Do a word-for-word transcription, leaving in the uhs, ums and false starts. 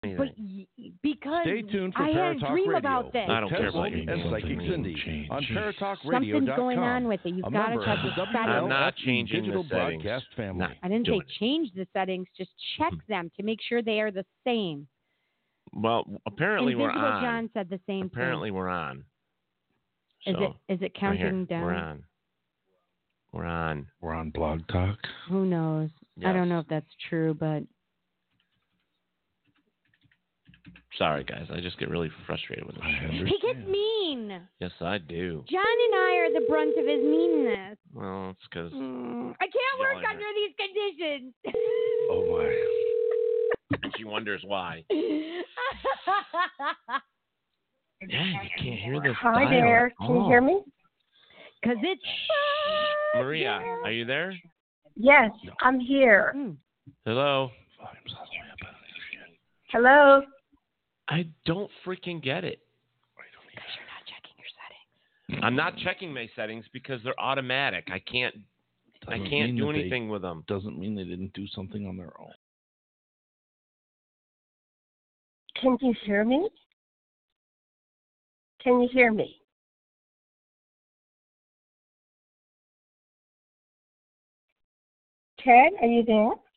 anything. But y- because Stay tuned for I had a Paratalk dream Radio. about this. I don't care about Tess you. and Psychic Cindy Change. on Paratalk Radio dot com. Something's going on with it. You've a got to member check of the the settings. W L F I'm not changing Digital the settings. Broadcast family. Not I didn't doing say change the settings. Just check Mm-hmm. them to make sure they are the same. Well, apparently we're Invisible on. John said the same Apparently we're on. thing. Is So, it is it we're here. counting down? We're on. We're on. We're on Blog Talk. Who knows? I Yes. don't know if that's true, but Sorry, guys. I just get really frustrated with this I shit. understand. he gets mean. Yes, I do. John and I are the brunt of his meanness. Well, it's because Mm, I can't work Yelling at under these conditions. Oh, my. she wonders why. Yeah, you can't hear this. Hi dial there. at Can you all. hear me? Because it's Maria, are you there? Yes, I'm here. Mm. Hello. Volume's all the way up. I don't hear shit. Hello. I don't freaking get it. Because you're not checking your settings. I'm not checking my settings because they're automatic. I can't. I Doesn't can't mean do that they- anything with them. Doesn't mean they didn't do something on their own. Can you hear me? Can you hear me? Ted, are you there?